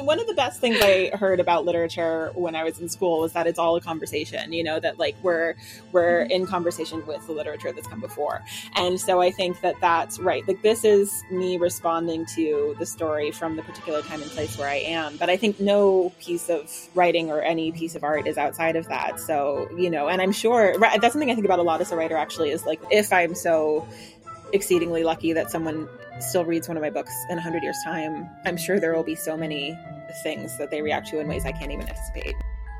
mean, one of the best things I heard about literature when I was in school was that it's all a conversation, you know, that like we're in conversation with the literature that's come before. And so I think that that's right. Like this is me responding to the story from the particular time and place where I am. But I think no piece of writing or any piece of art is outside of that. So, you know, and I'm sure that's something I think about a lot as a writer actually, is like, if I'm so exceedingly lucky that someone still reads one of my books in 100 years' time, I'm sure there will be so many things that they react to in ways I can't even anticipate.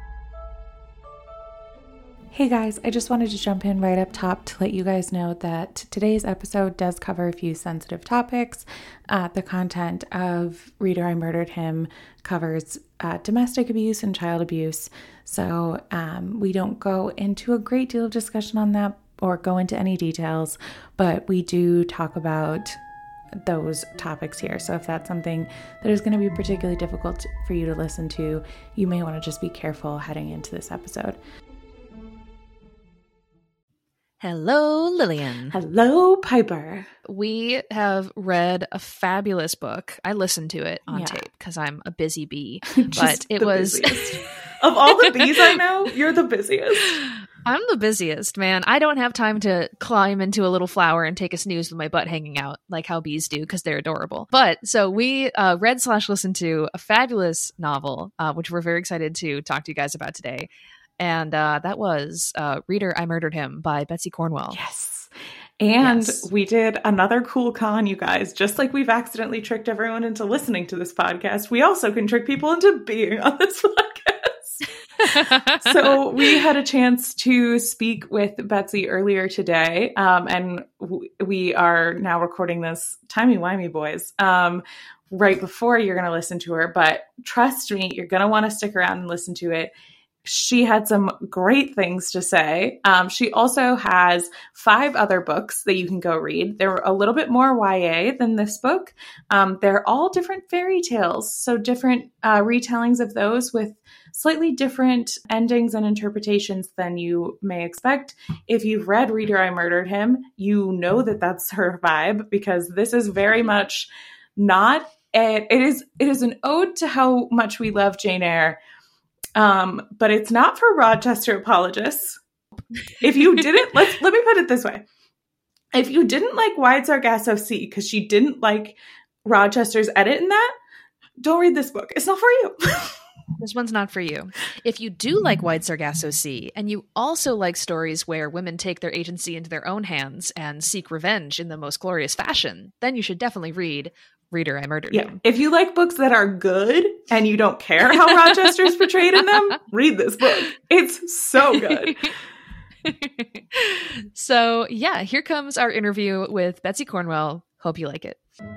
Hey guys, I just wanted to jump in right up top to let you guys know that today's episode does cover a few sensitive topics. The content of Reader, I Murdered Him covers domestic abuse and child abuse. So we don't go into a great deal of discussion on that or go into any details, but we do talk about those topics here. So if that's something that is going to be particularly difficult for you to listen to, you may want to just be careful heading into this episode. Hello, Lillian. Hello, Piper. We have read a fabulous book. I listened to it on tape because I'm a busy bee, but it was of all the bees I know, you're the busiest. I'm the busiest, man. I don't have time to climb into a little flower and take a snooze with my butt hanging out like how bees do because they're adorable. But so we read/listened to a fabulous novel, which we're very excited to talk to you guys about today. And that was Reader, I Murdered Him by Betsy Cornwell. Yes. And we did another cool con, you guys. Just like we've accidentally tricked everyone into listening to this podcast, we also can trick people into being on this podcast. So we had a chance to speak with Betsy earlier today, and we are now recording this timey-wimey, boys, right before you're going to listen to her. But trust me, you're going to want to stick around and listen to it. She had some great things to say. She also has 5 other books that you can go read. They're a little bit more YA than this book. They're all different fairy tales, so different retellings of those with slightly different endings and interpretations than you may expect. If you've read Reader, I Murdered Him, you know that that's her vibe, because this is very much not it is an ode to how much we love Jane Eyre. But it's not for Rochester apologists. If you didn't, let me put it this way. If you didn't like Wide Sargasso Sea because she didn't like Rochester's edit in that, don't read this book. It's not for you. This one's not for you. If you do like Wide Sargasso Sea, and you also like stories where women take their agency into their own hands and seek revenge in the most glorious fashion, then you should definitely read Reader, I Murdered Him. If you like books that are good and you don't care how Rochester's portrayed in them, read this book. It's so good. So yeah, here comes our interview with Betsy Cornwell. Hope you like it.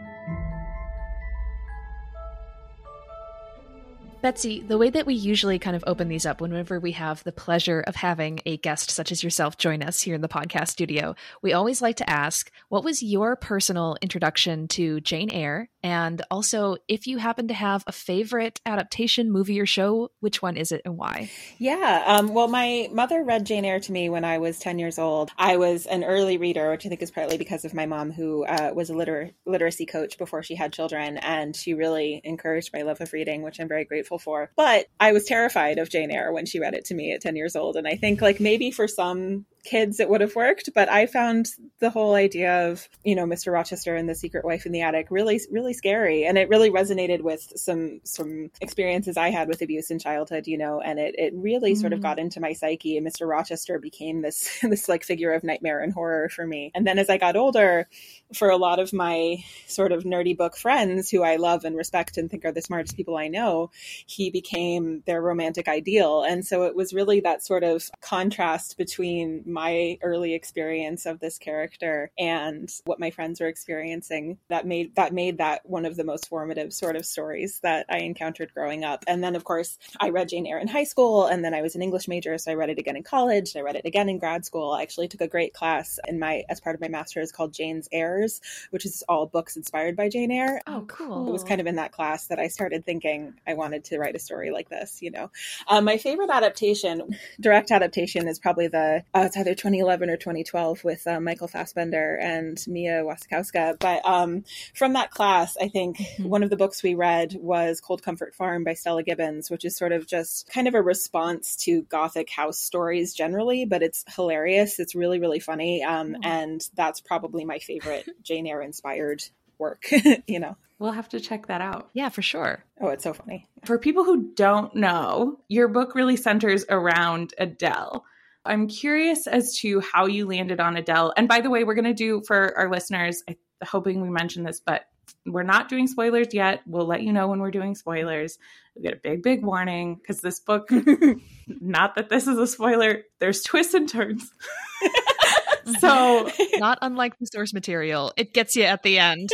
Betsy, the way that we usually kind of open these up whenever we have the pleasure of having a guest such as yourself join us here in the podcast studio, we always like to ask, what was your personal introduction to Jane Eyre? And also, if you happen to have a favorite adaptation, movie, or show, which one is it and why? Yeah, well, my mother read Jane Eyre to me when I was 10 years old. I was an early reader, which I think is partly because of my mom, who was a literacy coach before she had children, and she really encouraged my love of reading, which I'm very grateful for. But I was terrified of Jane Eyre when she read it to me at 10 years old. And I think like maybe for some kids it would have worked, but I found the whole idea of, you know, Mr. Rochester and the secret wife in the attic really, really scary. And it really resonated with some experiences I had with abuse in childhood, you know, and it really sort of got into my psyche, and Mr. Rochester became this like figure of nightmare and horror for me. And then as I got older, for a lot of my sort of nerdy book friends who I love and respect and think are the smartest people I know, he became their romantic ideal. And so it was really that sort of contrast between my early experience of this character and what my friends were experiencing that made that one of the most formative sort of stories that I encountered growing up. And then, of course, I read Jane Eyre in high school, and then I was an English major, so I read it again in college. I read it again in grad school. I actually took a great class as part of my master's called Jane's Heirs, which is all books inspired by Jane Eyre. Oh, cool. It was kind of in that class that I started thinking I wanted to write a story like this, you know. My favorite adaptation, direct adaptation, is probably it's either either 2011 or 2012 with Michael Fassbender and Mia Wasikowska. But from that class, I think one of the books we read was Cold Comfort Farm by Stella Gibbons, which is sort of just kind of a response to Gothic house stories generally, but it's hilarious. It's really, really funny. And that's probably my favorite Jane Eyre inspired work, you know. We'll have to check that out. Yeah, for sure. Oh, it's so funny. For people who don't know, your book really centers around Adele. I'm curious as to how you landed on Adele. And by the way, we're going to do, for our listeners, I'm hoping we mentioned this, but we're not doing spoilers yet. We'll let you know when we're doing spoilers. We get a big, big warning because this book, not that this is a spoiler, there's twists and turns. So not unlike the source material, it gets you at the end.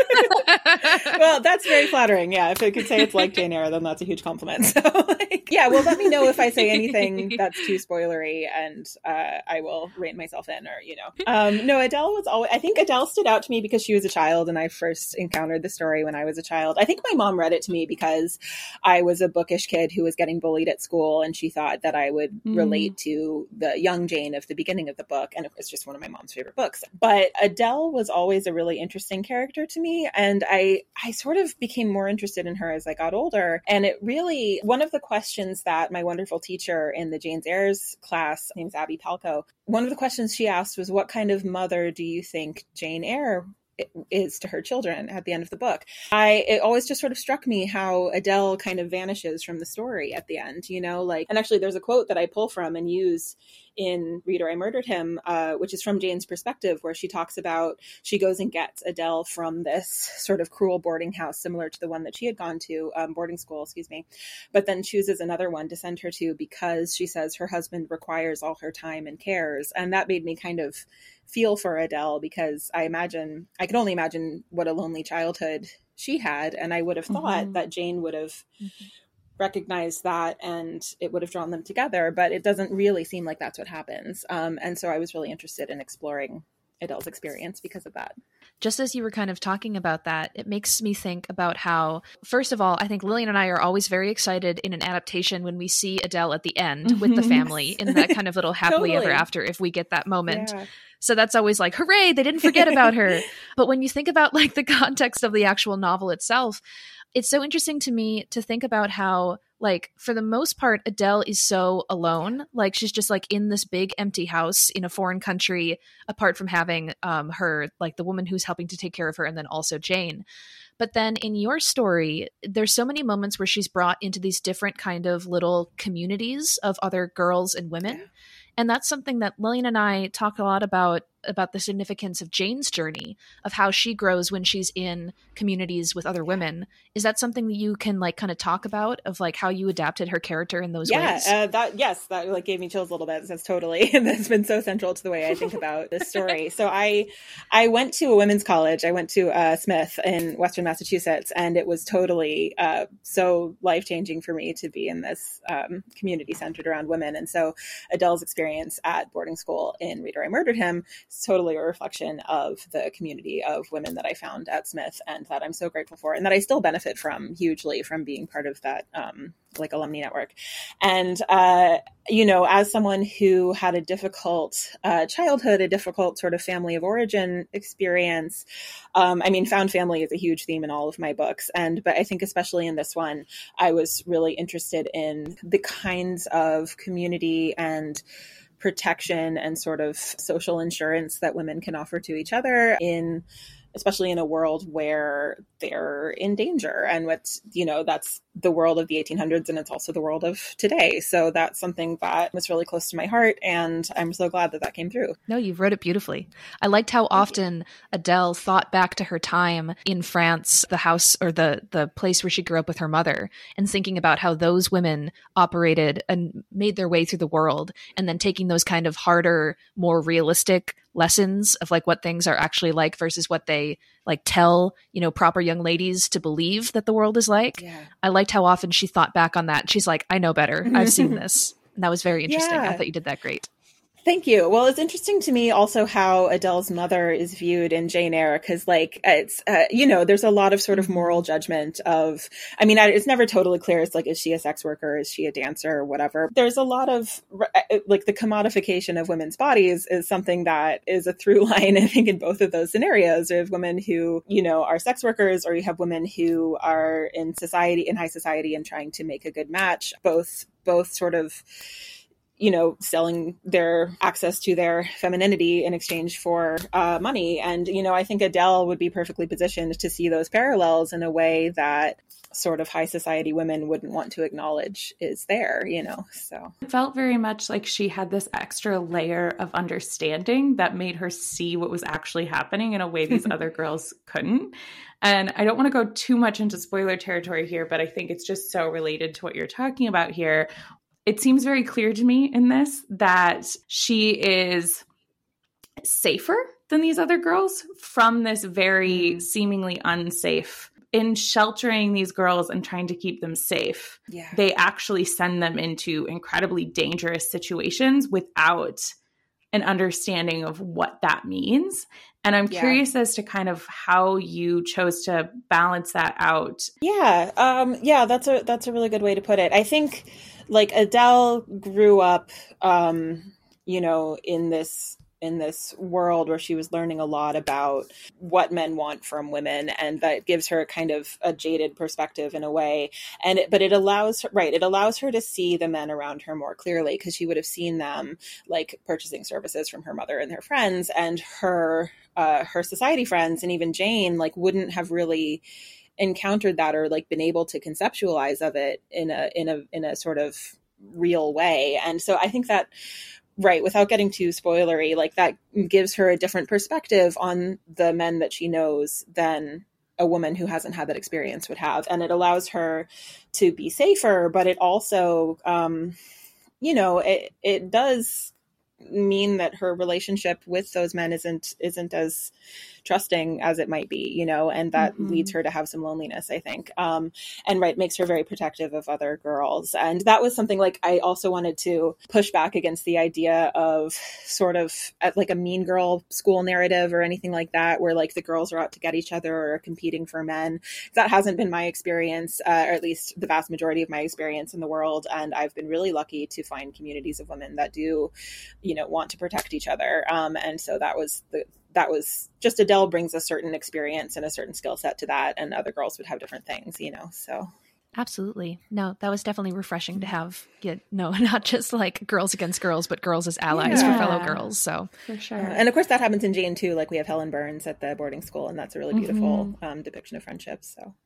Well, that's very flattering. Yeah, if I could say it's like Jane Eyre, then that's a huge compliment. So, yeah, well, let me know if I say anything that's too spoilery, and I will rein myself in, or no, Adele was always. I think Adele stood out to me because she was a child, and I first encountered the story when I was a child. I think my mom read it to me because I was a bookish kid who was getting bullied at school, and she thought that I would relate to the young Jane of the beginning of the book, and it was just one of my mom's favorite books. But Adele was always a really interesting character to me, and I sort of became more interested in her as I got older. And it really, one of the questions that my wonderful teacher in the Jane Eyre's class, her name's Abby Palco, one of the questions she asked was, what kind of mother do you think Jane Eyre is to her children at the end of the book? It always just sort of struck me how Adele kind of vanishes from the story at the end, and actually there's a quote that I pull from and use in Reader, I Murdered Him, which is from Jane's perspective, where she talks about, she goes and gets Adele from this sort of cruel boarding house, similar to the one that she had gone to, boarding school, but then chooses another one to send her to because she says her husband requires all her time and cares. And that made me kind of feel for Adele, because I could only imagine what a lonely childhood she had. And I would have thought that Jane would have recognized that and it would have drawn them together, but it doesn't really seem like that's what happens. And so I was really interested in exploring Adele's experience because of that. Just as you were kind of talking about that, it makes me think about how, first of all, I think Lillian and I are always very excited in an adaptation when we see Adele at the end with the family in that kind of little happily ever after, if we get that moment. Yeah. So that's always like, hooray, they didn't forget about her. But when you think about like the context of the actual novel itself, it's so interesting to me to think about how, like, for the most part, Adele is so alone. Like, she's just like in this big empty house in a foreign country, apart from having her, like the woman who's helping to take care of her, and then also Jane. But then in your story, there's so many moments where she's brought into these different kind of little communities of other girls and women. Yeah. And that's something that Lillian and I talk a lot about the significance of Jane's journey, of how she grows when she's in communities with other women. Is that something that you can like kind of talk about, of like how you adapted her character in those ways? That like gave me chills a little bit. That's that's been so central to the way I think about this story. So I went to a women's college. I went to Smith in Western Massachusetts, and it was totally so life-changing for me to be in this community centered around women. And so Adele's experience at boarding school in Reader, I Murdered Him, totally a reflection of the community of women that I found at Smith, and that I'm so grateful for, and that I still benefit from hugely from being part of that like alumni network. And as someone who had a difficult childhood, a difficult sort of family of origin experience, found family is a huge theme in all of my books, but I think especially in this one, I was really interested in the kinds of community and protection and sort of social insurance that women can offer to each other, especially in a world where they're in danger. And that's the world of the 1800s, and it's also the world of today. So that's something that was really close to my heart, and I'm so glad that came through. No, you've wrote it beautifully. I liked how often Adele thought back to her time in France, the house or the place where she grew up with her mother, and thinking about how those women operated and made their way through the world, and then taking those kind of harder, more realistic lessons of like what things are actually like versus what they like tell, proper young ladies to believe that the world is like. Yeah. I liked how often she thought back on that. She's like, I know better. I've seen this. And that was very interesting. Yeah. I thought you did that great. Thank you. Well, it's interesting to me also how Adele's mother is viewed in Jane Eyre, because like it's there's a lot of sort of moral judgment of, I mean, it's never totally clear. It's like, is she a sex worker? Is she a dancer or whatever? There's a lot of like the commodification of women's bodies is something that is a through line, I think, in both of those scenarios. You have women who, are sex workers, or you have women who are in high society and trying to make a good match, both sort of selling their access to their femininity in exchange for money. And, I think Adele would be perfectly positioned to see those parallels in a way that sort of high society women wouldn't want to acknowledge is there, so. It felt very much like she had this extra layer of understanding that made her see what was actually happening in a way these other girls couldn't. And I don't want to go too much into spoiler territory here, but I think it's just so related to what you're talking about here. It seems very clear to me in this that she is safer than these other girls from this very seemingly unsafe. In sheltering these girls and trying to keep them safe, they actually send them into incredibly dangerous situations without an understanding of what that means. And I'm curious as to kind of how you chose to balance that out. That's a really good way to put it. I think like Adele grew up, in this world where she was learning a lot about what men want from women, and that gives her kind of a jaded perspective in a way. But it allows her to see the men around her more clearly, because she would have seen them like purchasing services from her mother and her friends, and her society friends, and even Jane like wouldn't have really encountered that or like been able to conceptualize of it in a sort of real way. And so I think that, without getting too spoilery, like that gives her a different perspective on the men that she knows than a woman who hasn't had that experience would have. And it allows her to be safer, but it also, it does mean that her relationship with those men isn't as trusting as it might be, and that leads her to have some loneliness, I think. Makes her very protective of other girls. And that was something like I also wanted to push back against the idea of sort of like a mean girl school narrative or anything like that, where like the girls are out to get each other or are competing for men. That hasn't been my experience, or at least the vast majority of my experience in the world. And I've been really lucky to find communities of women that do, want to protect each other. And so that was just Adele brings a certain experience and a certain skill set to that, and other girls would have different things, so. Absolutely. No, that was definitely refreshing to have, not just like girls against girls, but girls as allies for fellow girls. So for sure. And of course that happens in Jane too. Like we have Helen Burns at the boarding school, and that's a really beautiful depiction of friendship. So.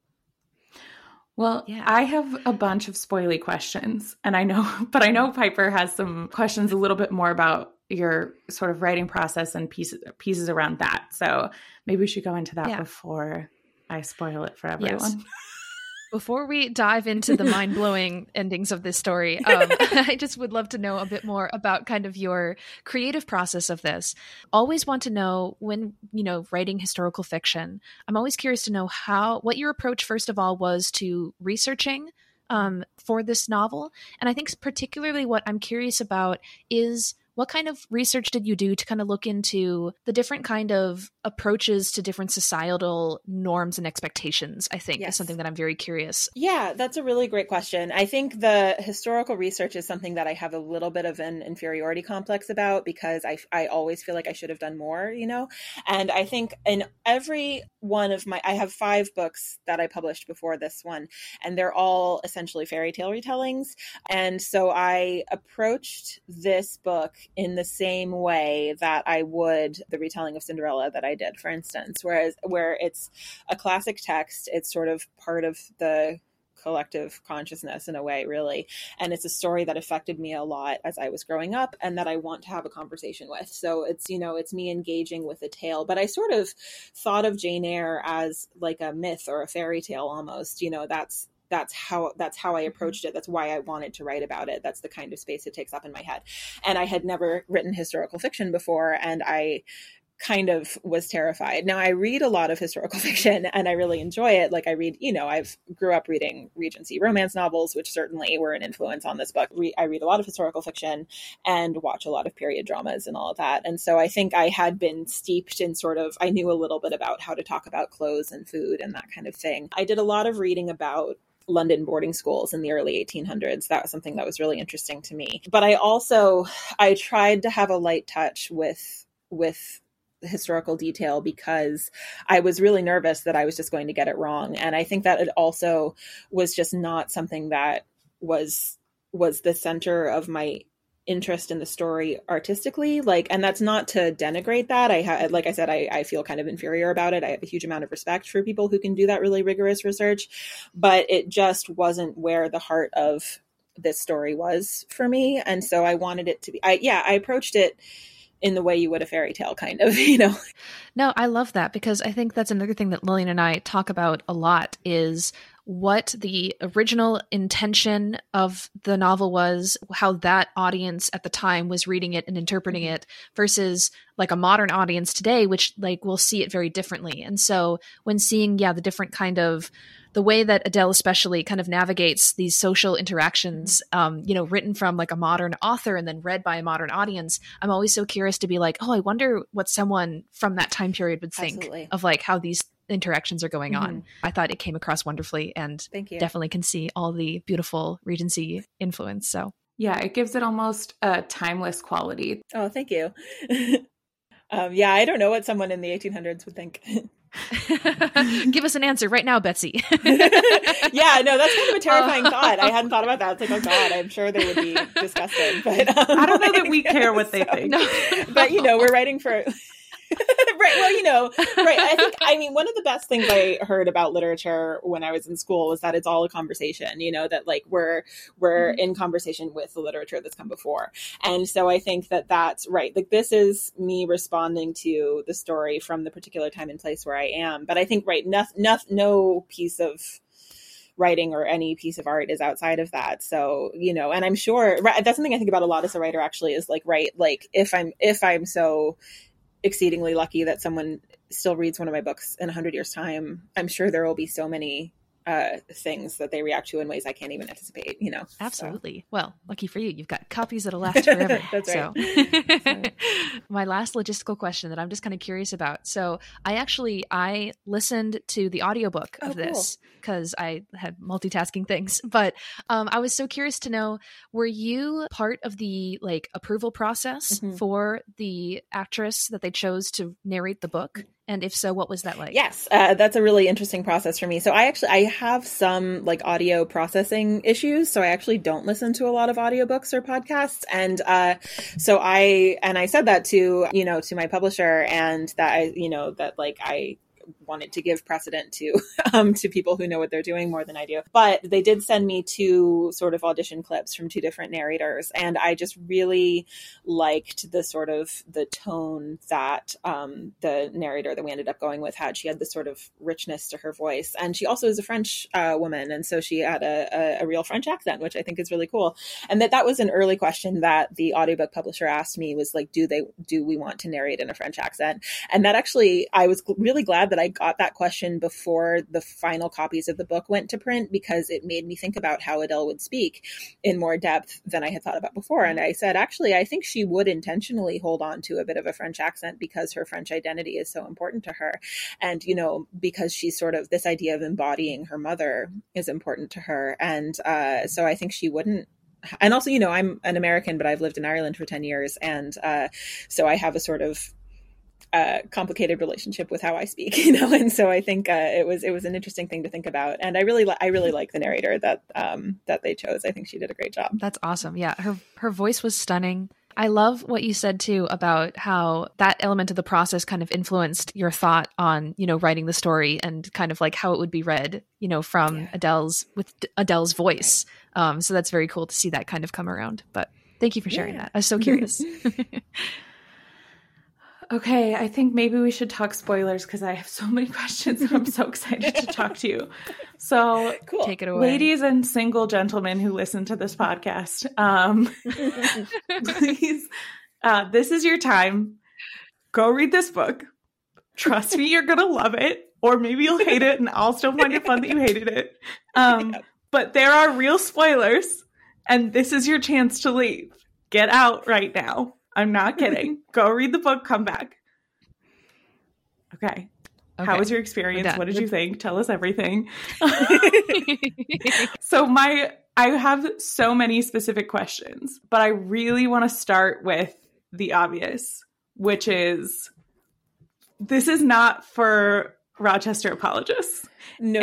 Well, I have a bunch of spoily questions, and I know Piper has some questions a little bit more about your sort of writing process and pieces around that. So maybe we should go into that before I spoil it for everyone. Yes. Before we dive into the mind-blowing endings of this story, I just would love to know a bit more about kind of your creative process of this. Always want to know when, writing historical fiction, I'm always curious to know what your approach, first of all, was to researching for this novel. And I think particularly what I'm curious about is what kind of research did you do to kind of look into the different kind of approaches to different societal norms and expectations, I think, is something that I'm very curious. Yeah, that's a really great question. I think the historical research is something that I have a little bit of an inferiority complex about, because I always feel like I should have done more, And I think in every one of I have 5 books that I published before this one, and they're all essentially fairy tale retellings. And so I approached this book in the same way that I would the retelling of Cinderella that I did, for instance, where it's a classic text, it's sort of part of the collective consciousness in a way, really. And it's a story that affected me a lot as I was growing up, and that I want to have a conversation with. So it's, it's me engaging with a tale, but I sort of thought of Jane Eyre as like a myth or a fairy tale almost, that's how I approached it. That's why I wanted to write about it. That's the kind of space it takes up in my head. And I had never written historical fiction before. And I kind of was terrified. Now I read a lot of historical fiction and I really enjoy it. Like I read, I've grew up reading Regency romance novels, which certainly were an influence on this book. I read a lot of historical fiction and watch a lot of period dramas and all of that. And so I think I had been steeped in I knew a little bit about how to talk about clothes and food and that kind of thing. I did a lot of reading about London boarding schools in the early 1800s. That was something that was really interesting to me. But I tried to have a light touch with historical detail because I was really nervous that I was just going to get it wrong. And I think that it also was just not something that was the center of my interest in the story artistically. And that's not to denigrate that. Like I said, I feel kind of inferior about it. I have a huge amount of respect for people who can do that really rigorous research, but it just wasn't where the heart of this story was for me. And so I wanted it to be, I approached it in the way you would a fairy tale, kind of, No, I love that because I think that's another thing that Lillian and I talk about a lot is what the original intention of the novel was, how that audience at the time was reading it and interpreting it versus like a modern audience today, which will see it very differently. And so when seeing, the different kind of the way that Adele especially kind of navigates these social interactions, written from like a modern author and then read by a modern audience, I'm always so curious to be like, oh, I wonder what someone from that time period would think Absolutely. of like how these interactions are going on. I thought it came across wonderfully and Thank you. Definitely can see all the beautiful Regency influence. So yeah, it gives it almost a timeless quality. Oh, thank you. I don't know what someone in the 1800s would think. Give us an answer right now, Betsy. Yeah, no, that's kind of a terrifying thought. I hadn't thought about that. It's like, oh God, I'm sure they would be disgusted. But I don't know that we care what they think. No. But we're writing for right. Well, right. I mean, one of the best things I heard about literature when I was in school was that it's all a conversation, that we're in conversation with the literature that's come before. And so I think that that's right. Like this is me responding to the story from the particular time and place where I am. But I think, right, no piece of writing or any piece of art is outside of that. So, and I'm sure that's something I think about a lot as a writer actually is if I'm so exceedingly lucky that someone still reads one of my books in 100 years time, I'm sure there will be so many things that they react to in ways I can't even anticipate, Absolutely. So. Well, lucky for you. You've got copies that'll last forever. That's right. So. My last logistical question that I'm just kind of curious about. So I listened to the audiobook of this because I had multitasking things, but I was so curious to know, were you part of the approval process for the actress that they chose to narrate the book? And if so, what was that like? Yes, that's a really interesting process for me. So I have some audio processing issues. So I actually don't listen to a lot of audiobooks or podcasts. And so I said that to my publisher, and that I wanted to give precedent to people who know what they're doing more than I do. But they did send me 2 sort of audition clips from 2 different narrators. And I just really liked the tone that the narrator that we ended up going with had. She had this sort of richness to her voice. And she also is a French woman. And so she had a real French accent, which I think is really cool. And that was an early question that the audiobook publisher asked me was do we want to narrate in a French accent? And that actually, I was really glad that I got that question before the final copies of the book went to print, because it made me think about how Adele would speak in more depth than I had thought about before. And I said, actually, I think she would intentionally hold on to a bit of a French accent because her French identity is so important to her. And, because she's sort of this idea of embodying her mother is important to her. And so I think she wouldn't. And also, I'm an American, but I've lived in Ireland for 10 years. And so I have a sort of complicated relationship with how I speak, and so I think it was an interesting thing to think about, and I really like the narrator that they chose. I think she did a great job. That's awesome. Yeah, her voice was stunning. I love what you said too about how that element of the process kind of influenced your thought on, writing the story and kind of like how it would be read, from Adele's voice. So that's very cool to see that kind of come around. But thank you for sharing that. I was so curious. Okay, I think maybe we should talk spoilers because I have so many questions and I'm so excited to talk to you. So, cool. Take it away. Ladies and single gentlemen who listen to this podcast, please, this is your time. go read this book. Trust me, you're going to love it. Or maybe you'll hate it and I'll still find it fun that you hated it. But there are real spoilers and this is your chance to leave. Get out right now. I'm not kidding. Go read the book, come back. Okay. How was your experience? What did you think? Tell us everything. So I have so many specific questions, but I really want to start with the obvious, which is this is not for Rochester apologists. No.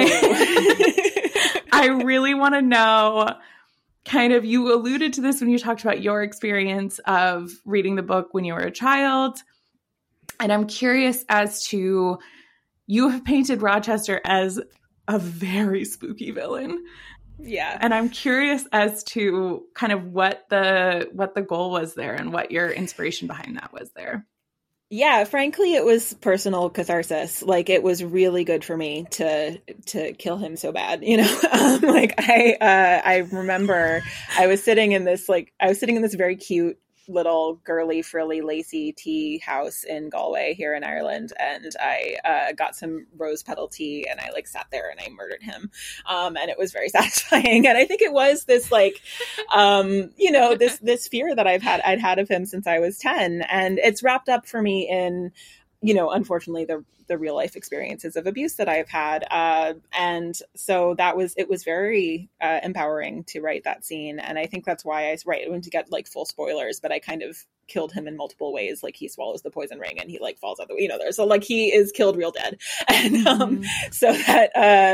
I really want to know, kind of, you alluded to this when you talked about your experience of reading the book when you were a child. And I'm curious as to, you have painted Rochester as a very spooky villain. Yeah. And I'm curious as to kind of what the goal was there and what your inspiration behind that was there. Yeah, frankly, it was personal catharsis. Like, it was really good for me to kill him so bad, you know. I remember I was sitting in this very cute little girly frilly lacy tea house in Galway here in Ireland, and I got some rose petal tea and I like sat there and I murdered him, and it was very satisfying. And I think it was this like this fear that I'd had of him since I was 10, and it's wrapped up for me in, you know, unfortunately the real life experiences of abuse that I've had. And so it was very empowering to write that scene. And I think that's why I wouldn't get like full spoilers, but I kind of killed him in multiple ways. Like, he swallows the poison ring and he like falls out the, you know, there. So like, he is killed real dead. And so that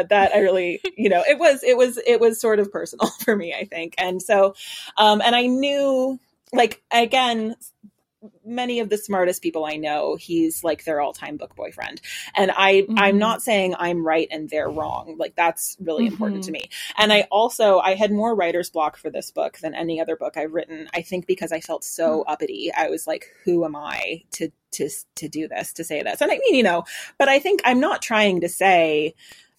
I really, you know, it was sort of personal for me, I think. And so, and I knew, like, again, many of the smartest people I know, he's like their all-time book boyfriend. And I'm not saying I'm right and they're wrong. Like, that's really important to me. And I had more writer's block for this book than any other book I've written, I think, because I felt so uppity. I was like, who am I to do this, to say this? And I mean, you know, but I think I'm not trying to say,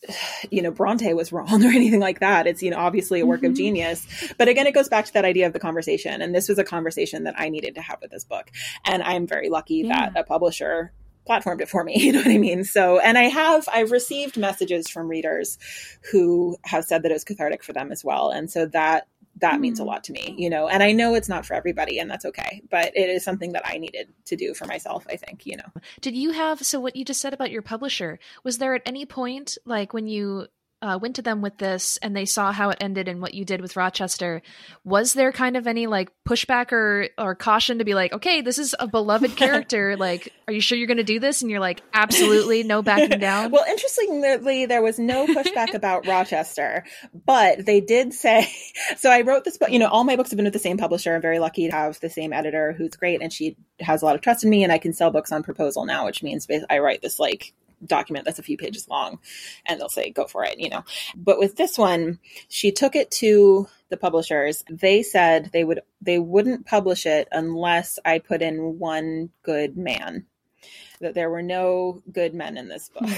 you know, Bronte was wrong or anything like that. It's, you know, obviously a work of genius. But again, it goes back to that idea of the conversation. And this was a conversation that I needed to have with this book. And I'm very lucky that a publisher platformed it for me. You know what I mean? So, and I've received messages from readers who have said that it was cathartic for them as well. And so that means a lot to me, you know, and I know it's not for everybody, and that's okay, but it is something that I needed to do for myself, I think, you know. Did you have, so what you just said about your publisher, was there at any point, like when you went to them with this and they saw how it ended and what you did with Rochester, was there kind of any like pushback or caution to be like, okay, this is a beloved character, like, are you sure you're going to do this? And you're like, absolutely, no backing down. Well, interestingly, there was no pushback about Rochester, but they did say, so I wrote this book, you know, all my books have been with the same publisher. I'm very lucky to have the same editor who's great, and she has a lot of trust in me, and I can sell books on proposal now, which means I write this like document that's a few pages long and they'll say, go for it, you know. But with this one, she took it to the publishers. They said they wouldn't publish it unless I put in one good man, that there were no good men in this book.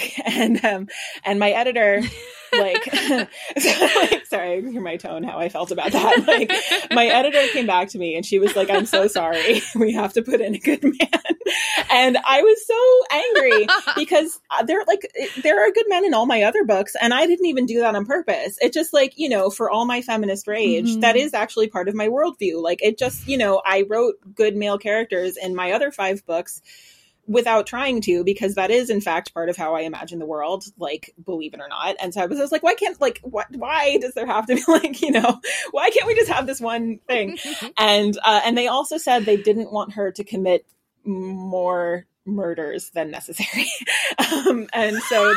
And my editor, like, sorry, I hear my tone, how I felt about that. Like, my editor came back to me and she was like, I'm so sorry, we have to put in a good man. And I was so angry because there are good men in all my other books, and I didn't even do that on purpose. It just, like, you know, for all my feminist rage, that is actually part of my worldview. Like, it just, you know, I wrote good male characters in my other 5 books without trying to, because that is in fact part of how I imagine the world, like, believe it or not. And so I was like, why does there have to be, like, you know, why can't we just have this one thing? And they also said they didn't want her to commit more murders than necessary. And so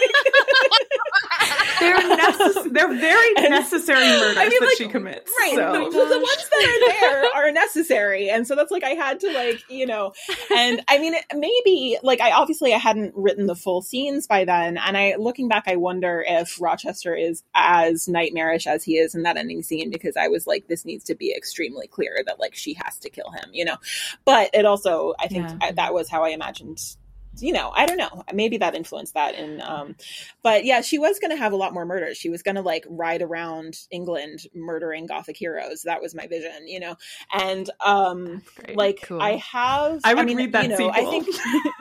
they're very necessary murders that like, she commits. Right. So. The ones that are there are necessary. And so that's like, I had to, like, you know, and I mean, maybe like I hadn't written the full scenes by then. And looking back, I wonder if Rochester is as nightmarish as he is in that ending scene, because I was like, this needs to be extremely clear that, like, she has to kill him, you know. But it also, I think that was how I imagined you know, I don't know, maybe that influenced that. And but yeah, she was going to have a lot more murders. She was going to like ride around England murdering Gothic heroes. That was my vision, you know. And like cool. I would read that, you know, sequel. I think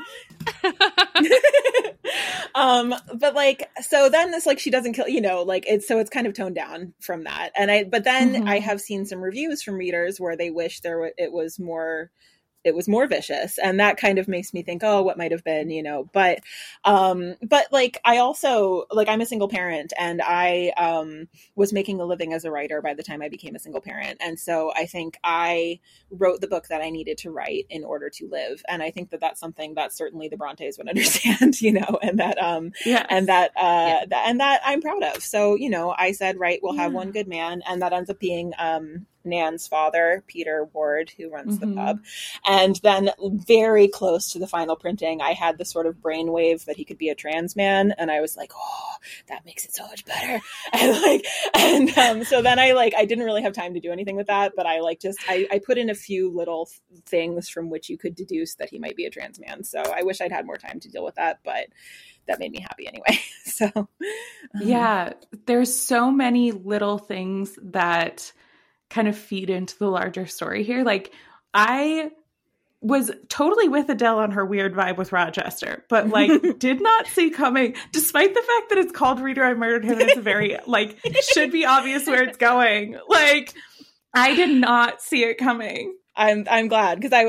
but like, so then it's like she doesn't kill, you know, like it's kind of toned down from that. And but then I have seen some reviews from readers where they wish it was more vicious, and that kind of makes me think, oh, what might have been, you know. But like I also, like, I'm a single parent, and I was making a living as a writer by the time I became a single parent, and so I think I wrote the book that I needed to write in order to live, and I think that that's something that certainly the Brontes would understand, you know, and that and that I'm proud of. So, you know, I said, right, we'll have one good man, and that ends up being Nan's father, Peter Ward, who runs the pub. And then very close to the final printing, I had the sort of brainwave that he could be a trans man. And I was like, oh, that makes it so much better. And so then I didn't really have time to do anything with that, but I put in a few little things from which you could deduce that he might be a trans man. So I wish I'd had more time to deal with that, but that made me happy anyway. So yeah, there's so many little things that kind of feed into the larger story here. Like, I was totally with Adele on her weird vibe with Rochester, but like did not see coming, despite the fact that it's called Reader, I Murdered Him, and it's a very like should be obvious where it's going. Like, I did not see it coming. I'm glad, because I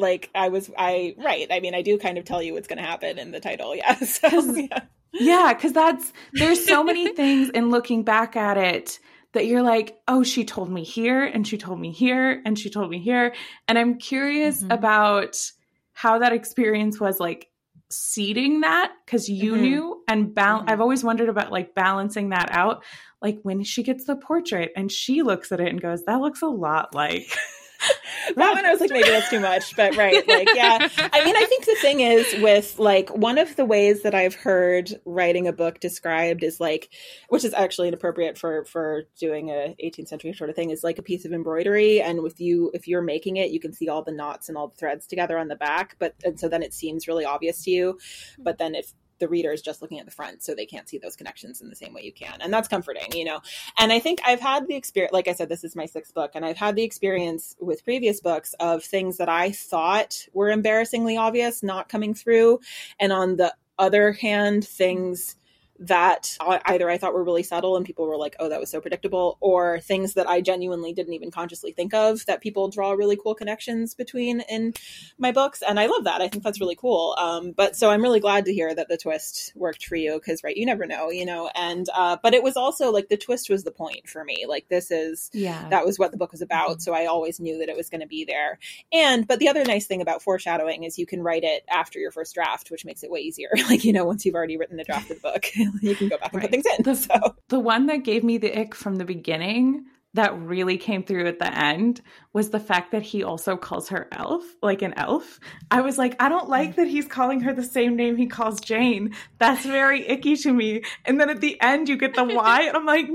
mean, I do kind of tell you what's going to happen in the title. Yeah. So, yeah, because there's so many things in looking back at it that you're like, oh, she told me here, and she told me here, and she told me here. And I'm curious about how that experience was like seeding that, because you knew, and I've always wondered about like balancing that out. Like when she gets the portrait and she looks at it and goes, that looks a lot like... That one I was like, maybe that's too much, but right. Like, yeah. I mean, I think the thing is with like, one of the ways that I've heard writing a book described is like, which is actually inappropriate for doing a 18th century sort of thing, is like a piece of embroidery. And if you're making it, you can see all the knots and all the threads together on the back, and so then it seems really obvious to you. But then if the reader is just looking at the front, so they can't see those connections in the same way you can. And that's comforting, you know? And I think I've had the experience, like I said, this is my 6th book, and I've had the experience with previous books of things that I thought were embarrassingly obvious not coming through. And on the other hand, things that either I thought were really subtle and people were like, oh, that was so predictable, or things that I genuinely didn't even consciously think of that people draw really cool connections between in my books. And I love that. I think that's really cool. But so I'm really glad to hear that the twist worked for you, because, right, you never know, you know, and but it was also like the twist was the point for me. Like, that was what the book was about. So I always knew that it was going to be there. But the other nice thing about foreshadowing is you can write it after your first draft, which makes it way easier. Like, you know, once you've already written a draft of the book, you can go back and put things in. The one that gave me the ick from the beginning that really came through at the end was the fact that he also calls her elf, like an elf. I was like, I don't like that he's calling her the same name he calls Jane. That's very icky to me. And then at the end you get the Y, and I'm like,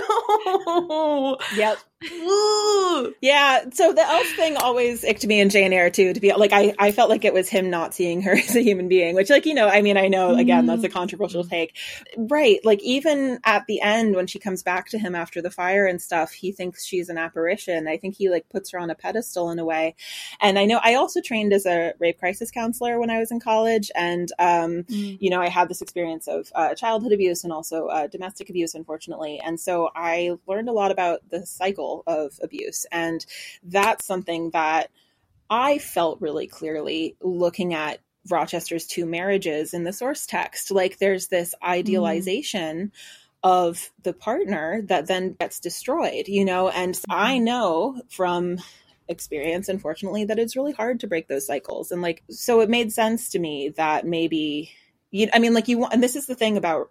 no. Yep. Yeah, so the elf thing always icked me in Jane Eyre too, to be like, I felt like it was him not seeing her as a human being, which, like, you know, I mean, I know, again, that's a controversial take, right? Like, even at the end when she comes back to him after the fire and stuff, he thinks she's an apparition. I think he like puts her on a pedestal in a way. And I know I also trained as a rape crisis counselor when I was in college, and you know, I had this experience of childhood abuse and also domestic abuse, unfortunately, and so I learned a lot about the cycle of abuse. And that's something that I felt really clearly looking at Rochester's 2 marriages in the source text. Like, there's this idealization of the partner that then gets destroyed, you know, and I know from experience, unfortunately, that it's really hard to break those cycles. And like, so it made sense to me that maybe, I mean, like, you want, and this is the thing about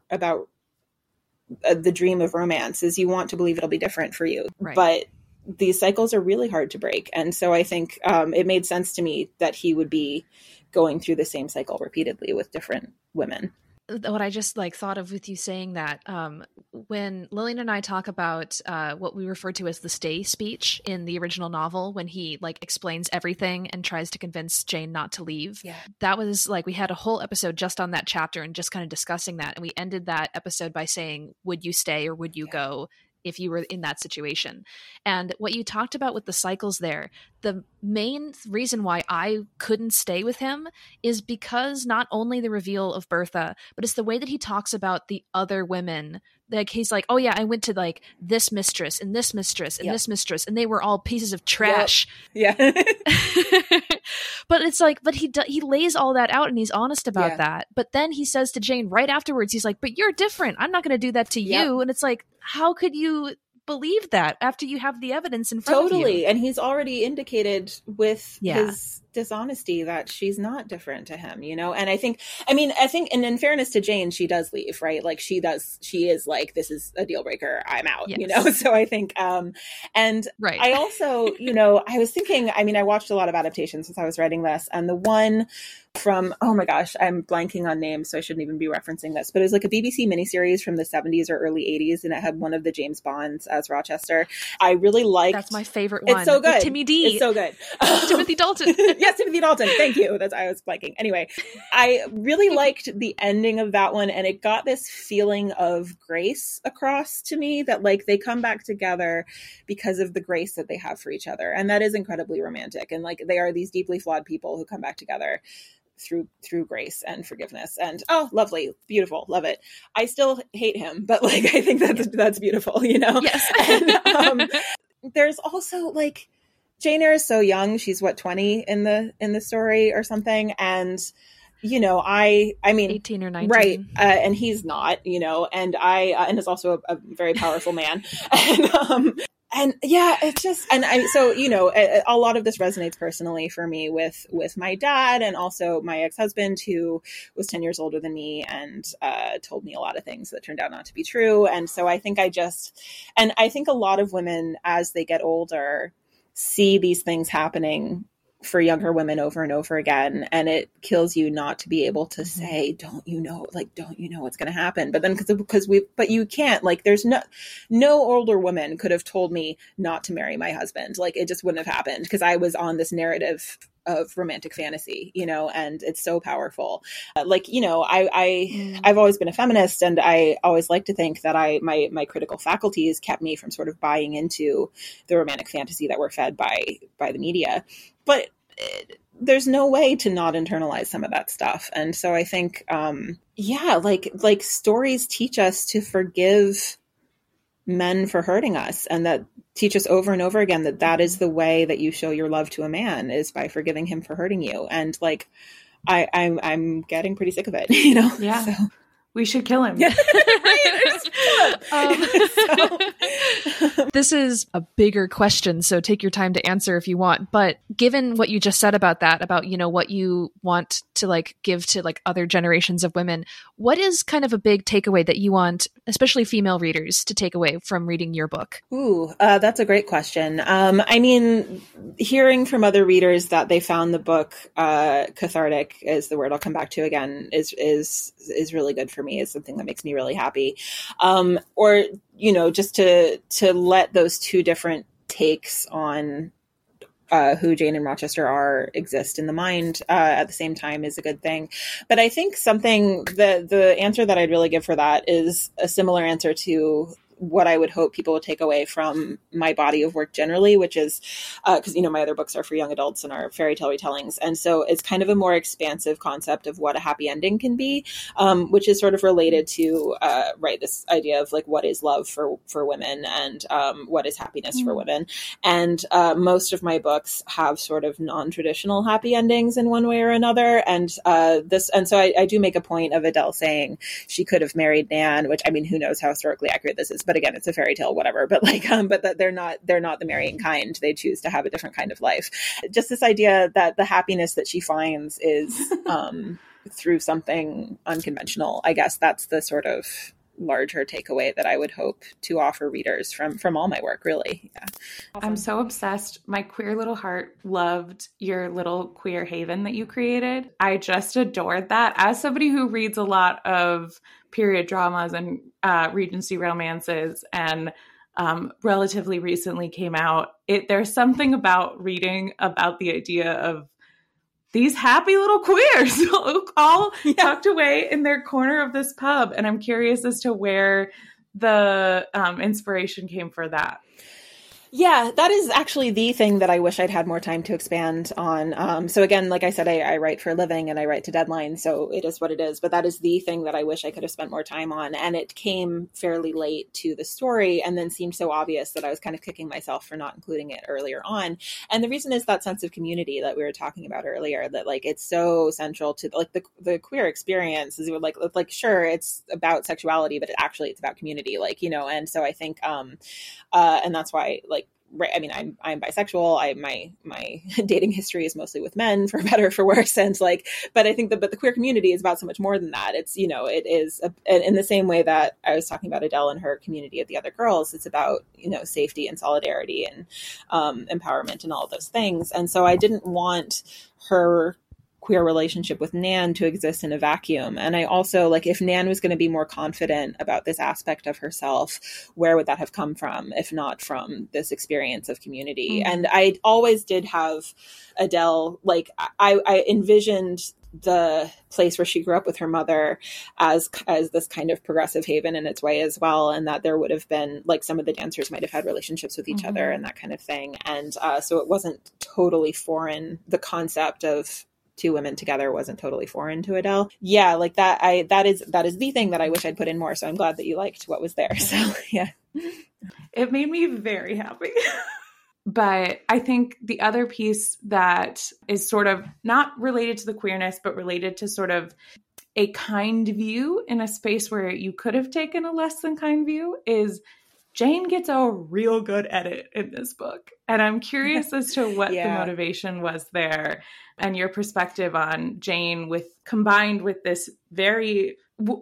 the dream of romance, is you want to believe it'll be different for you, right? But these cycles are really hard to break. And so I think it made sense to me that he would be going through the same cycle repeatedly with different women. what I just like thought of with you saying that, when Lillian and I talk about what we refer to as the stay speech in the original novel, when he like explains everything and tries to convince Jane not to leave, that was like, we had a whole episode just on that chapter and just kind of discussing that. And we ended that episode by saying, would you stay or would you go if you were in that situation? And what you talked about with the cycles there, the main reason why I couldn't stay with him is because not only the reveal of Bertha, but it's the way that he talks about the other women. Like, he's like, oh yeah, I went to like this mistress and this mistress and this mistress, and they were all pieces of trash. Yeah. But it's like, but he lays all that out and he's honest about that. But then he says to Jane right afterwards, he's like, but you're different. I'm not going to do that to you. And it's like, how could you believe that after you have the evidence in front of you? Totally. And he's already indicated with his dishonesty that she's not different to him, you know? And I think, and in fairness to Jane, she does leave, right? Like she is like, this is a deal breaker, I'm out, you know? So I think, and I also, you know, I was thinking, I mean, I watched a lot of adaptations since I was writing this, and the one from, oh my gosh, I'm blanking on names, so I shouldn't even be referencing this, but it was like a BBC miniseries from the 70s or early 80s, and it had one of the James Bonds as Rochester. I really liked. That's my favorite one. It's so good. Timmy D. It's so good. Timothy Dalton. Yes, Timothy Dalton. Thank you. I was blanking. Anyway, I really liked the ending of that one, and it got this feeling of grace across to me, that like they come back together because of the grace that they have for each other, and that is incredibly romantic. And like they are these deeply flawed people who come back together through grace and forgiveness, and lovely, beautiful, love it. I still hate him, but like I think that's beautiful, you know. Yes. And, there's also like Jane Eyre is so young, she's what, 20 in the story or something, and you know, I mean 18 or 19, right, and he's not, you know, and and is also a very powerful man. And yeah, it's just, and so, you know, a lot of this resonates personally for me with my dad, and also my ex-husband, who was 10 years older than me and told me a lot of things that turned out not to be true. And so I think I think a lot of women, as they get older, see these things happening for younger women over and over again, and it kills you not to be able to say, don't you know what's going to happen? But then but you can't, like, there's no older woman could have told me not to marry my husband. Like, it just wouldn't have happened, because I was on this narrative of romantic fantasy, you know, and it's so powerful. Like, you know, I've always been a feminist, and I always like to think that my critical faculties kept me from sort of buying into the romantic fantasy that we're fed by the media. But there's no way to not internalize some of that stuff. And so I think, like stories teach us to forgive men for hurting us, and that teach us over and over again that is the way that you show your love to a man, is by forgiving him for hurting you. And like, I'm getting pretty sick of it, you know? Yeah. So. We should kill him. This is a bigger question, so take your time to answer if you want. But given what you just said about that, about, you know, what you want to like give to like other generations of women, what is kind of a big takeaway that you want, especially female readers, to take away from reading your book? Ooh, that's a great question. I mean, hearing from other readers that they found the book cathartic, is the word I'll come back to again, is really good for me, is something that makes me really happy. Or, you know, just to let those two different takes on who Jane and Rochester are exist in the mind at the same time is a good thing. But I think the answer that I'd really give for that is a similar answer to what I would hope people would take away from my body of work generally, which is because, you know, my other books are for young adults and are fairy tale retellings. And so it's kind of a more expansive concept of what a happy ending can be, which is sort of related to, this idea of like, what is love for women, and what is happiness for women. And most of my books have sort of non-traditional happy endings in one way or another. And so I do make a point of Adele saying she could have married Nan, which, I mean, who knows how historically accurate this is, but again, it's a fairy tale, whatever. But like, but that they're not the marrying kind. They choose to have a different kind of life. Just this idea that the happiness that she finds is through something unconventional. I guess that's the sort of larger takeaway that I would hope to offer readers from all my work, really. Yeah. Awesome. I'm so obsessed. My queer little heart loved your little queer haven that you created. I just adored that. As somebody who reads a lot of period dramas and Regency romances and relatively recently came out, there's something about reading about the idea of these happy little queers all tucked away in their corner of this pub. And I'm curious as to where the inspiration came for that. Yeah, that is actually the thing that I wish I'd had more time to expand on. So again, like I said, I write for a living and I write to deadline, so it is what it is. But that is the thing that I wish I could have spent more time on. And it came fairly late to the story and then seemed so obvious that I was kind of kicking myself for not including it earlier on. And the reason is that sense of community that we were talking about earlier, that like it's so central to like the queer experience. Is like sure, it's about sexuality, but it's about community, like, you know. And so I think and that's why, like, right, I mean, I'm bisexual. My dating history is mostly with men, for better or for worse. And like, but I think but the queer community is about so much more than that. It's, you know, it is in the same way that I was talking about Adele and her community of the other girls. It's about, you know, safety and solidarity and empowerment and all of those things. And so I didn't want her queer relationship with Nan to exist in a vacuum. And I also, like, if Nan was going to be more confident about this aspect of herself, where would that have come from if not from this experience of community? Mm-hmm. And I always did have Adele, like, I envisioned the place where she grew up with her mother as this kind of progressive haven in its way as well. And that there would have been, like, some of the dancers might have had relationships with each mm-hmm. other and that kind of thing. And so it wasn't totally foreign. The concept of two women together wasn't totally foreign to Adele. Yeah, like that is the thing that I wish I'd put in more. So I'm glad that you liked what was there. So yeah. It made me very happy. But I think the other piece that is sort of not related to the queerness, but related to sort of a kind view in a space where you could have taken a less than kind view is Jane gets a real good edit in this book. And I'm curious as to what the motivation was there and your perspective on Jane combined with this very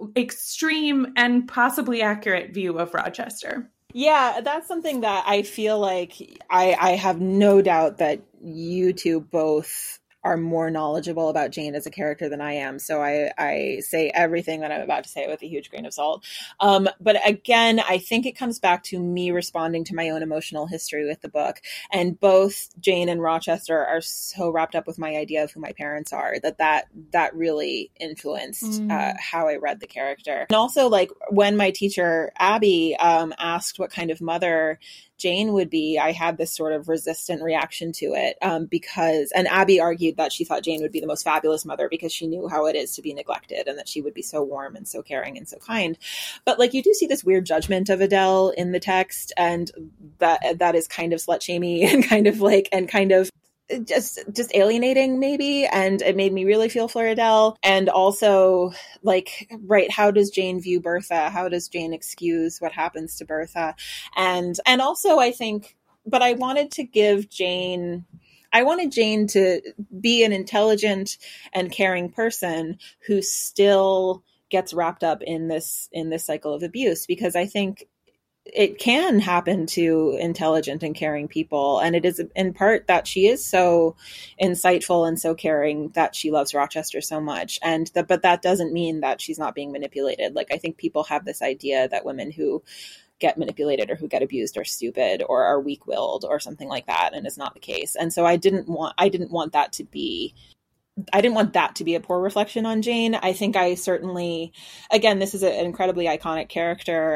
extreme and possibly accurate view of Rochester. Yeah, that's something that I feel like I have no doubt that you two both are more knowledgeable about Jane as a character than I am. So I say everything that I'm about to say with a huge grain of salt. But again, I think it comes back to me responding to my own emotional history with the book. And both Jane and Rochester are so wrapped up with my idea of who my parents are that really influenced how I read the character. And also, like, when my teacher, Abby, asked what kind of mother Jane would be, I had this sort of resistant reaction to it and Abby argued that she thought Jane would be the most fabulous mother because she knew how it is to be neglected and that she would be so warm and so caring and so kind. But, like, you do see this weird judgment of Adele in the text, and that is kind of slut-shamey and kind of just alienating maybe. And it made me really feel for Adele. And also, like, right, how does Jane view Bertha? How does Jane excuse what happens to Bertha? And also I think, but I wanted Jane to be an intelligent and caring person who still gets wrapped up in this cycle of abuse, because I think it can happen to intelligent and caring people. And it is in part that she is so insightful and so caring that she loves Rochester so much. But that doesn't mean that she's not being manipulated. Like, I think people have this idea that women who get manipulated or who get abused are stupid or are weak-willed or something like that. And it's not the case. And so I didn't want that to be a poor reflection on Jane. I think I certainly, again, this is an incredibly iconic character,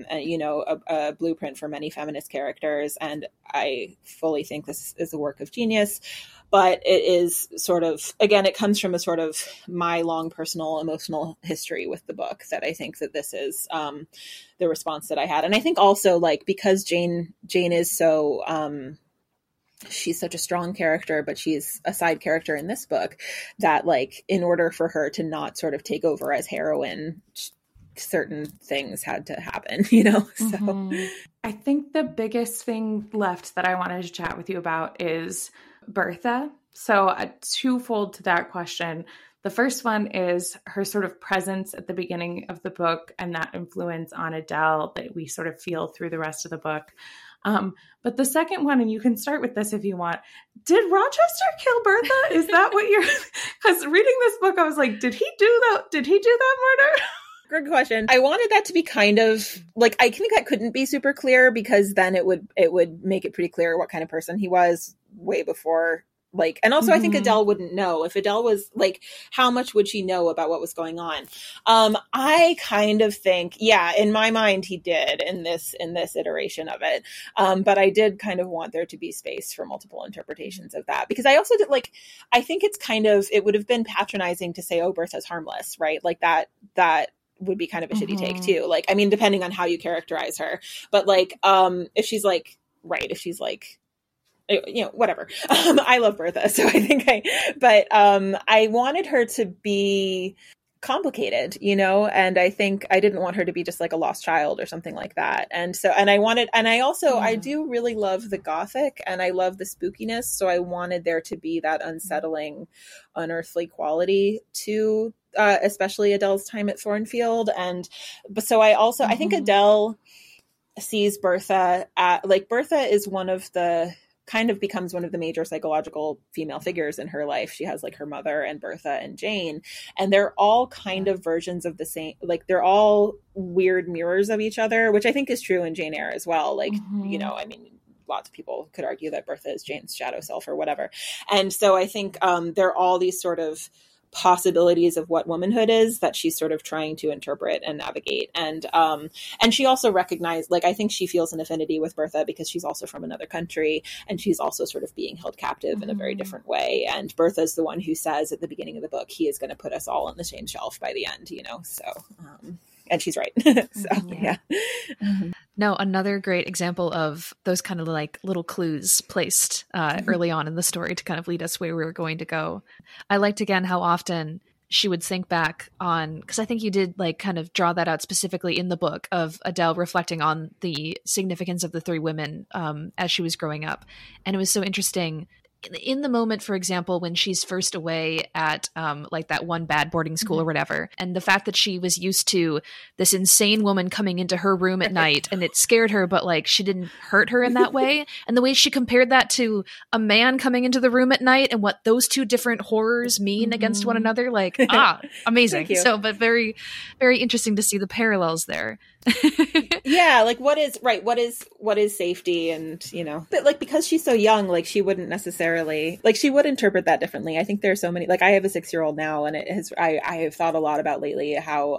a blueprint for many feminist characters. And I fully think this is a work of genius, but it is sort of, again, it comes from a sort of my long personal emotional history with the book that I think that this is the response that I had. And I think also, like, because Jane is so, she's such a strong character, but she's a side character in this book, that, like, in order for her to not sort of take over as heroine, certain things had to happen, you know? So I think the biggest thing left that I wanted to chat with you about is Bertha. So twofold to that question. The first one is her sort of presence at the beginning of the book and that influence on Adele that we sort of feel through the rest of the book. But the second one, and you can start with this if you want, did Rochester kill Bertha? Is that what you're, because reading this book, I was like, did he do that? Did he do that murder? Good question. I wanted that to be kind of like, I think that couldn't be super clear because then it would make it pretty clear what kind of person he was way before. Like, and also I think Adele wouldn't know. If Adele was like, how much would she know about what was going on? I kind of think, yeah, in my mind he did in this iteration of it. But I did kind of want there to be space for multiple interpretations of that, because I also did like, I think it's kind of, it would have been patronizing to say, oh, Bertha's harmless, right? Like that would be kind of a shitty take too. Like, I mean, depending on how you characterize her, but like, if she's like, you know, whatever. I love Bertha. So I think I wanted her to be complicated, you know, and I think I didn't want her to be just like a lost child or something like that. And so, I do really love the Gothic and I love the spookiness. So I wanted there to be that unsettling, unearthly quality to, especially Adele's time at Thornfield. But so I think Adele sees Bertha Bertha is becomes one of the major psychological female figures in her life. She has like her mother and Bertha and Jane, and they're all kind of versions of the same, like they're all weird mirrors of each other, which I think is true in Jane Eyre as well. Like, you know, I mean, lots of people could argue that Bertha is Jane's shadow self or whatever. And so I think there are all these sort of possibilities of what womanhood is that she's sort of trying to interpret and navigate. And she also recognized, like, I think she feels an affinity with Bertha because she's also from another country and she's also sort of being held captive in a very different way. And Bertha's the one who says at the beginning of the book, he is going to put us all on the same shelf by the end, you know? So, and she's right. So, yeah. No, another great example of those kind of like little clues placed early on in the story to kind of lead us where we were going to go. I liked again how often she would think back on, because I think you did like kind of draw that out specifically in the book of Adele reflecting on the significance of the three women as she was growing up. And it was so interesting in the moment, for example, when she's first away at like that one bad boarding school or whatever, and the fact that she was used to this insane woman coming into her room at night and it scared her, but like she didn't hurt her in that way. And the way she compared that to a man coming into the room at night and what those two different horrors mean against one another, like, amazing. So, but very, very interesting to see the parallels there. Yeah, like what is safety, and you know, but like because she's so young, like she wouldn't necessarily, like she would interpret that differently. I think there are so many, like I have a 6-year-old now, and I have thought a lot about lately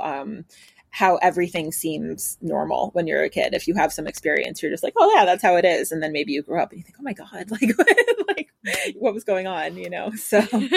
how everything seems normal when you're a kid. If you have some experience, you're just like, oh yeah, that's how it is, and then maybe you grow up and you think, oh my god, like what was going on, you know? So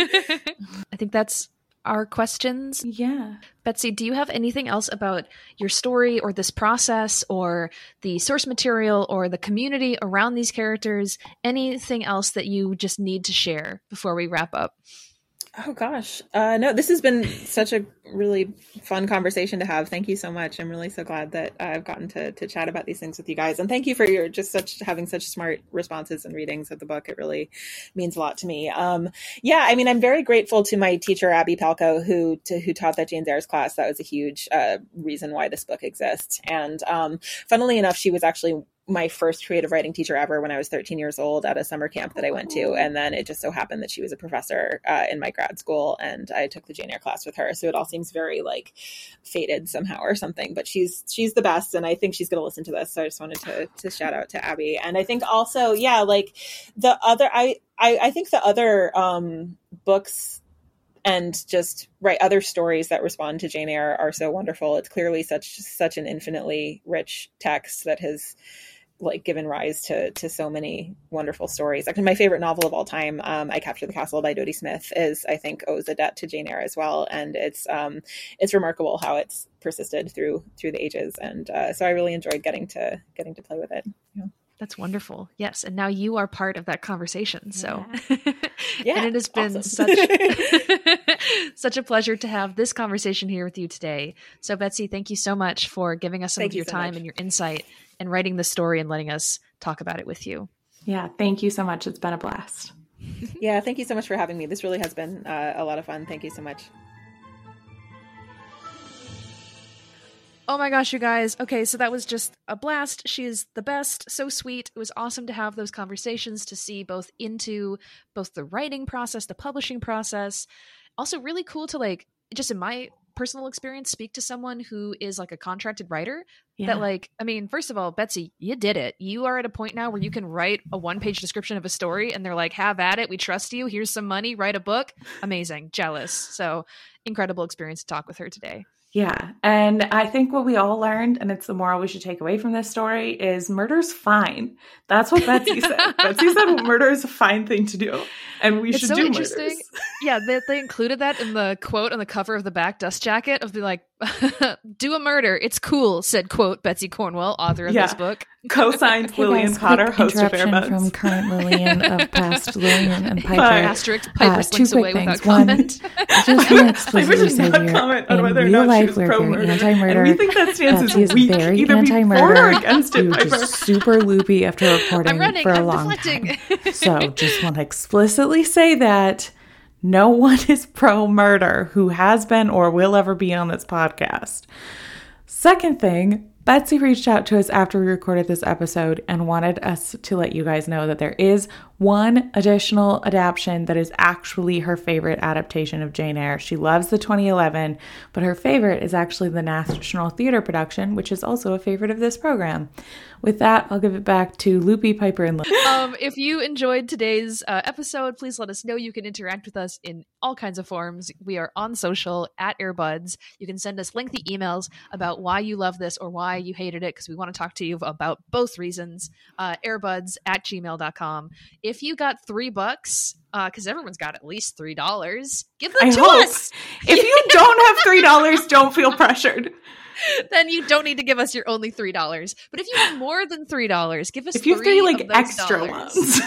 I think that's our questions. Yeah. Betsy, do you have anything else about your story or this process or the source material or the community around these characters? Anything else that you just need to share before we wrap up? Oh gosh. No, this has been such a really fun conversation to have. Thank you so much. I'm really so glad that I've gotten to chat about these things with you guys. And thank you for your having such smart responses and readings of the book. It really means a lot to me. Yeah, I mean, I'm very grateful to my teacher, Abby Palco, who taught that Jane Eyre's class. That was a huge reason why this book exists. And funnily enough, she was actually my first creative writing teacher ever when I was 13 years old at a summer camp that I went to. And then it just so happened that she was a professor in my grad school, and I took the Jane Eyre class with her. So it all seems very like fated somehow or something, but she's the best. And I think she's going to listen to this. So I just wanted to shout out to Abby. And I think also, yeah, like the other, I think the other books and just other stories that respond to Jane Eyre are so wonderful. It's clearly such an infinitely rich text that has like given rise to so many wonderful stories. Actually, my favorite novel of all time, I Capture the Castle by Dodie Smith, I think owes a debt to Jane Eyre as well. And it's remarkable how it's persisted through the ages. And so I really enjoyed getting to play with it. Yeah. That's wonderful. Yes. And now you are part of that conversation. So yeah, and it has been awesome. such a pleasure to have this conversation here with you today. So Betsy, thank you so much for giving us some of your time and your insight and writing the story and letting us talk about it with you. Yeah. Thank you so much. It's been a blast. Yeah, thank you so much for having me. This really has been a lot of fun. Thank you so much. Oh my gosh, you guys. Okay, so that was just a blast. She is the best. So sweet. It was awesome to have those conversations, to see both into both the writing process, the publishing process. Also really cool to, like, just in my personal experience, speak to someone who is like a contracted writer. Yeah. That, like, I mean, first of all, Betsy, you did it. You are at a point now where you can write a 1-page description of a story and they're like, have at it. We trust you. Here's some money. Write a book. Amazing. Jealous. So incredible experience to talk with her today. Yeah. And I think what we all learned, and it's the moral we should take away from this story, is murder's fine. That's what Betsy said. Betsy said murder is a fine thing to do. And we should do murders. Yeah, they included that in the quote on the cover of the back dust jacket of the, like, do a murder. It's cool, said, quote, Betsy Cornwell, author of this book. Co-signed Lillian Potter, host of Airbuds. From current Lillian of past Lillian and Piper. Asterisk, Piper slinks away without comment. Just want to explicitly say here, comment on whether in or real not she life, was we're pro-murder. very anti-murder. And we think that stance Betsy is weak, very either anti-murder. before or against it, We were Piper. just super loopy after recording for a long deflecting. time. So just want to explicitly say that no one is pro-murder who has been or will ever be on this podcast. Second thing, Betsy reached out to us after we recorded this episode and wanted us to let you guys know that there is one additional adaptation that is actually her favorite adaptation of Jane Eyre. She loves the 2011, but her favorite is actually the National Theatre production, which is also a favorite of this program. With that, I'll give it back to Loopy, Piper, and Lily. If you enjoyed today's episode, please let us know. You can interact with us in all kinds of forms. We are on social at Airbuds. You can send us lengthy emails about why you love this or why you hated it, because we want to talk to you about both reasons. Airbuds@gmail.com. If you got $3, because everyone's got at least $3, give them to us. If you don't have $3, don't feel pressured. Then you don't need to give us your only $3. But if you have more than $3, give us. If you have three like extra dollars. ones.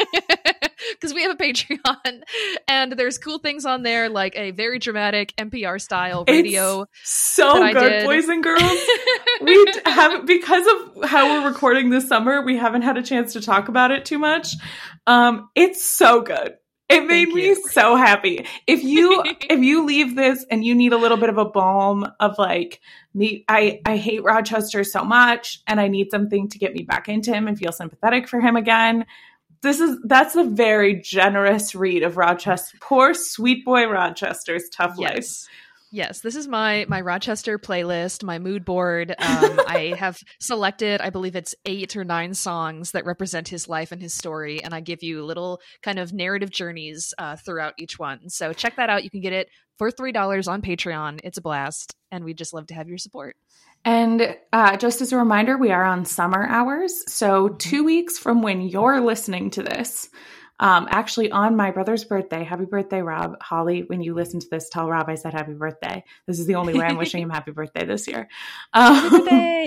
Because we have a Patreon and there's cool things on there, like a very dramatic NPR style radio. It's so good, boys and girls. We haven't, because of how we're recording this summer, we haven't had a chance to talk about it too much. It's so good. It made me so happy. If you leave this and you need a little bit of a balm of like me, I hate Rochester so much and I need something to get me back into him and feel sympathetic for him again. That's a very generous read of Rochester, poor sweet boy Rochester's tough life. Yes, this is my Rochester playlist, my mood board. I have selected, I believe it's 8 or 9 songs that represent his life and his story, and I give you little kind of narrative journeys throughout each one. So check that out. You can get it for $3 on Patreon. It's a blast, and we'd just love to have your support. And just as a reminder, we are on summer hours. So 2 weeks from when you're listening to this, actually on my brother's birthday, happy birthday, Rob. Holly, when you listen to this, tell Rob I said happy birthday. This is the only way I'm wishing him happy birthday this year. Happy birthday!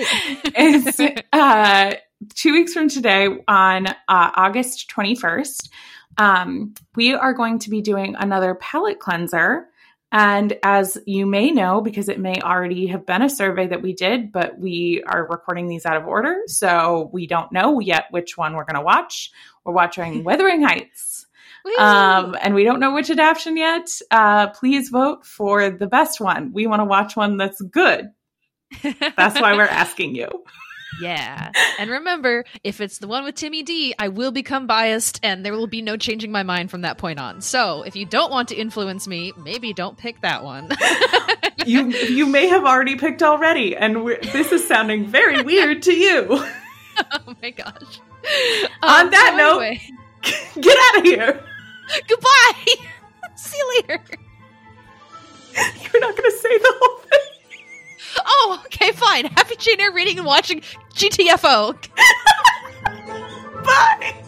It's 2 weeks from today on August 21st. We are going to be doing another palate cleanser. And as you may know, because it may already have been a survey that we did, but we are recording these out of order, so we don't know yet which one we're going to watch. We're watching Wuthering Heights. And we don't know which adaptation yet. Please vote for the best one. We want to watch one that's good. That's why we're asking you. Yeah. And remember, if it's the one with Timmy D, I will become biased and there will be no changing my mind from that point on. So if you don't want to influence me, maybe don't pick that one. You may have already picked already, and this is sounding very weird to you. Oh my gosh. On that note, anyway, get out of here. Goodbye. See you later. You're not going to say the whole thing. Oh, okay, fine. Happy Jane Eyre reading and watching GTFO. Bye.